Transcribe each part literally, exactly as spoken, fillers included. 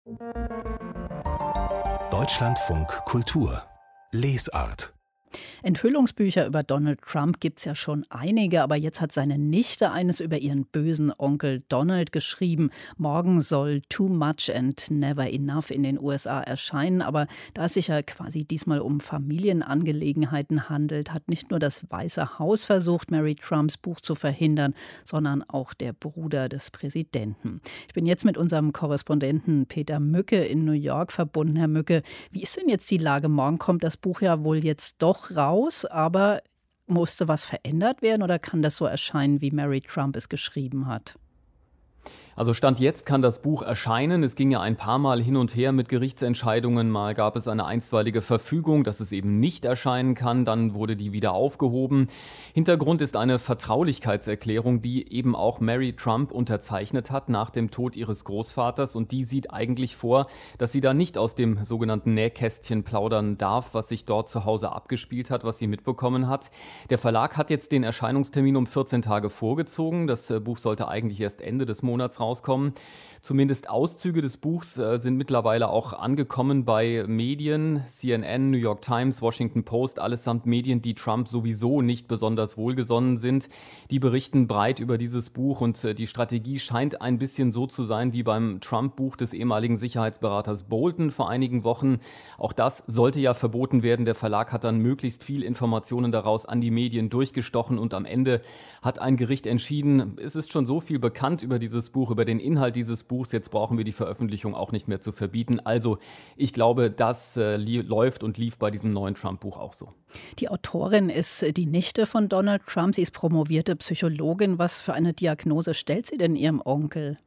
Deutschlandfunk Kultur Lesart. Enthüllungsbücher über Donald Trump gibt es ja schon einige, aber jetzt hat seine Nichte eines über ihren bösen Onkel Donald geschrieben. Morgen soll Too Much and Never Enough in den U S A erscheinen, aber da es sich ja quasi diesmal um Familienangelegenheiten handelt, hat nicht nur das Weiße Haus versucht, Mary Trumps Buch zu verhindern, sondern auch der Bruder des Präsidenten. Ich bin jetzt mit unserem Korrespondenten Peter Mücke in New York verbunden. Herr Mücke, wie ist denn jetzt die Lage? Morgen kommt das Buch ja wohl jetzt doch raus, aber musste was verändert werden oder kann das so erscheinen, wie Mary Trump es geschrieben hat? Also Stand jetzt kann das Buch erscheinen. Es ging ja ein paar Mal hin und her mit Gerichtsentscheidungen. Mal gab es eine einstweilige Verfügung, dass es eben nicht erscheinen kann. Dann wurde die wieder aufgehoben. Hintergrund ist eine Vertraulichkeitserklärung, die eben auch Mary Trump unterzeichnet hat nach dem Tod ihres Großvaters. Und die sieht eigentlich vor, dass sie da nicht aus dem sogenannten Nähkästchen plaudern darf, was sich dort zu Hause abgespielt hat, was sie mitbekommen hat. Der Verlag hat jetzt den Erscheinungstermin um vierzehn Tage vorgezogen. Das Buch sollte eigentlich erst Ende des Monats rauskommen. rauskommen. Zumindest Auszüge des Buchs äh, sind mittlerweile auch angekommen bei Medien, C N N, New York Times, Washington Post, allesamt Medien, die Trump sowieso nicht besonders wohlgesonnen sind. Die berichten breit über dieses Buch und äh, die Strategie scheint ein bisschen so zu sein wie beim Trump-Buch des ehemaligen Sicherheitsberaters Bolton vor einigen Wochen. Auch das sollte ja verboten werden. Der Verlag hat dann möglichst viel Informationen daraus an die Medien durchgestochen und am Ende hat ein Gericht entschieden, es ist schon so viel bekannt über dieses Buch, über den Inhalt dieses Buchs, jetzt brauchen wir die Veröffentlichung auch nicht mehr zu verbieten. Also ich glaube, das äh, läuft und lief bei diesem neuen Trump-Buch auch so. Die Autorin ist die Nichte von Donald Trump. Sie ist promovierte Psychologin. Was für eine Diagnose stellt sie denn ihrem Onkel?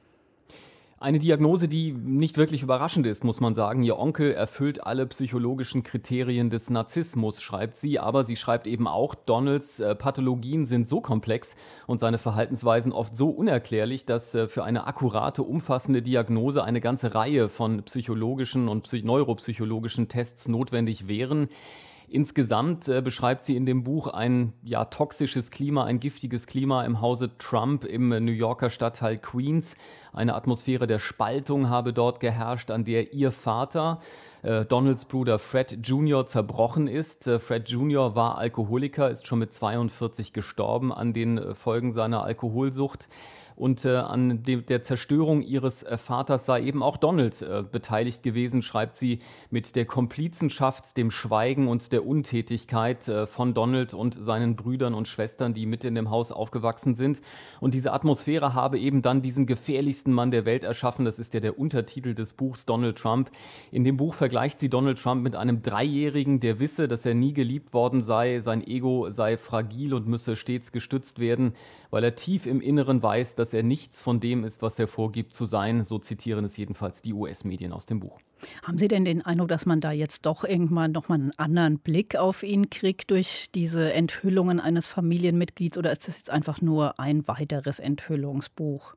Eine Diagnose, die nicht wirklich überraschend ist, muss man sagen. Ihr Onkel erfüllt alle psychologischen Kriterien des Narzissmus, schreibt sie. Aber sie schreibt eben auch, Donalds äh, Pathologien sind so komplex und seine Verhaltensweisen oft so unerklärlich, dass äh, für eine akkurate, umfassende Diagnose eine ganze Reihe von psychologischen und psych- neuropsychologischen Tests notwendig wären. Insgesamt äh, beschreibt sie in dem Buch ein ja, toxisches Klima, ein giftiges Klima im Hause Trump im äh, New Yorker Stadtteil Queens. Eine Atmosphäre der Spaltung habe dort geherrscht, an der ihr Vater, äh, Donalds Bruder Fred Junior, zerbrochen ist. Äh, Fred Junior war Alkoholiker, ist schon mit zweiundvierzig gestorben an den äh, Folgen seiner Alkoholsucht. Und äh, an de- der Zerstörung ihres äh, Vaters sei eben auch Donald äh, beteiligt gewesen, schreibt sie, mit der Komplizenschaft, dem Schweigen und der Untätigkeit äh, von Donald und seinen Brüdern und Schwestern, die mit in dem Haus aufgewachsen sind. Und diese Atmosphäre habe eben dann diesen gefährlichsten Mann der Welt erschaffen. Das ist ja der Untertitel des Buchs, Donald Trump. In dem Buch vergleicht sie Donald Trump mit einem Dreijährigen, der wisse, dass er nie geliebt worden sei, sein Ego sei fragil und müsse stets gestützt werden, weil er tief im Inneren weiß, dass dass er nichts von dem ist, was er vorgibt zu sein. So zitieren es jedenfalls die U S-Medien aus dem Buch. Haben Sie denn den Eindruck, dass man da jetzt doch irgendwann noch mal einen anderen Blick auf ihn kriegt durch diese Enthüllungen eines Familienmitglieds? Oder ist das jetzt einfach nur ein weiteres Enthüllungsbuch?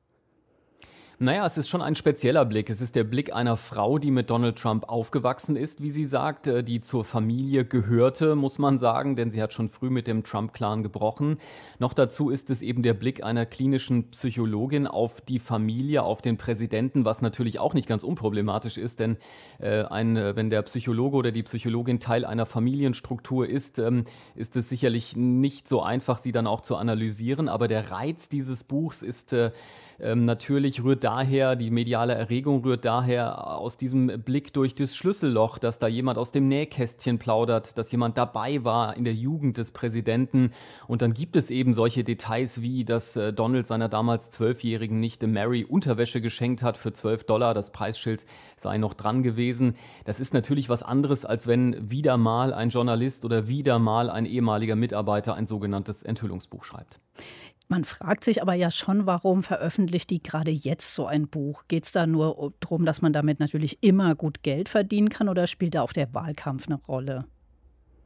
Naja, es ist schon ein spezieller Blick. Es ist der Blick einer Frau, die mit Donald Trump aufgewachsen ist, wie sie sagt, die zur Familie gehörte, muss man sagen, denn sie hat schon früh mit dem Trump-Clan gebrochen. Noch dazu ist es eben der Blick einer klinischen Psychologin auf die Familie, auf den Präsidenten, was natürlich auch nicht ganz unproblematisch ist, denn äh, ein, wenn der Psychologe oder die Psychologin Teil einer Familienstruktur ist, ähm, ist es sicherlich nicht so einfach, sie dann auch zu analysieren. Aber der Reiz dieses Buchs ist äh, ähm, natürlich, rührt daher, die mediale Erregung rührt daher aus diesem Blick durch das Schlüsselloch, dass da jemand aus dem Nähkästchen plaudert, dass jemand dabei war in der Jugend des Präsidenten. Und dann gibt es eben solche Details wie, dass äh, Donald seiner damals zwölfjährigen Nichte Mary Unterwäsche geschenkt hat für zwölf Dollar. Das Preisschild sei noch dran gewesen. Das ist natürlich was anderes, als wenn wieder mal ein Journalist oder wieder mal ein ehemaliger Mitarbeiter ein sogenanntes Enthüllungsbuch schreibt. Man fragt sich aber ja schon, warum veröffentlicht die gerade jetzt so ein Buch? Geht es da nur darum, dass man damit natürlich immer gut Geld verdienen kann oder spielt da auch der Wahlkampf eine Rolle?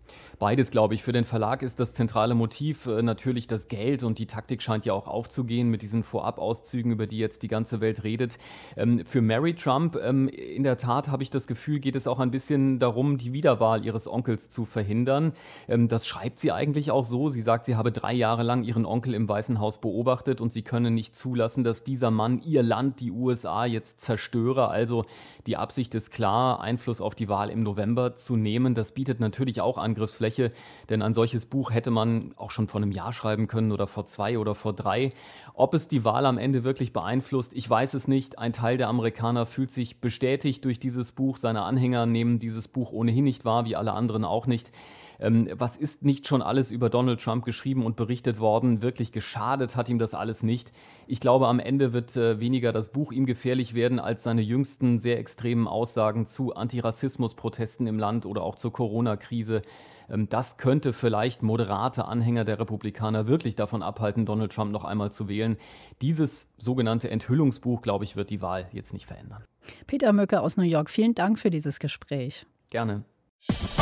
Beides, glaube ich. Für den Verlag ist das zentrale Motiv äh, natürlich das Geld und die Taktik scheint ja auch aufzugehen mit diesen Vorabauszügen, über die jetzt die ganze Welt redet. Ähm, für Mary Trump, ähm, in der Tat habe ich das Gefühl, geht es auch ein bisschen darum, die Wiederwahl ihres Onkels zu verhindern. Ähm, das schreibt sie eigentlich auch so. Sie sagt, sie habe drei Jahre lang ihren Onkel im Weißen Haus beobachtet und sie könne nicht zulassen, dass dieser Mann ihr Land, die U S A, jetzt zerstöre. Also die Absicht ist klar, Einfluss auf die Wahl im November zu nehmen. Das bietet natürlich auch Angriffsfläche. Denn ein solches Buch hätte man auch schon vor einem Jahr schreiben können oder vor zwei oder vor drei. Ob es die Wahl am Ende wirklich beeinflusst, ich weiß es nicht. Ein Teil der Amerikaner fühlt sich bestätigt durch dieses Buch. Seine Anhänger nehmen dieses Buch ohnehin nicht wahr, wie alle anderen auch nicht. Ähm, was ist nicht schon alles über Donald Trump geschrieben und berichtet worden? Wirklich geschadet hat ihm das alles nicht. Ich glaube, am Ende wird äh, weniger das Buch ihm gefährlich werden, als seine jüngsten sehr extremen Aussagen zu Antirassismus-Protesten im Land oder auch zur Corona-Krise. Ähm, das könnte vielleicht moderate Anhänger der Republikaner wirklich davon abhalten, Donald Trump noch einmal zu wählen. Dieses sogenannte Enthüllungsbuch, glaube ich, wird die Wahl jetzt nicht verändern. Peter Möcker aus New York, vielen Dank für dieses Gespräch. Gerne.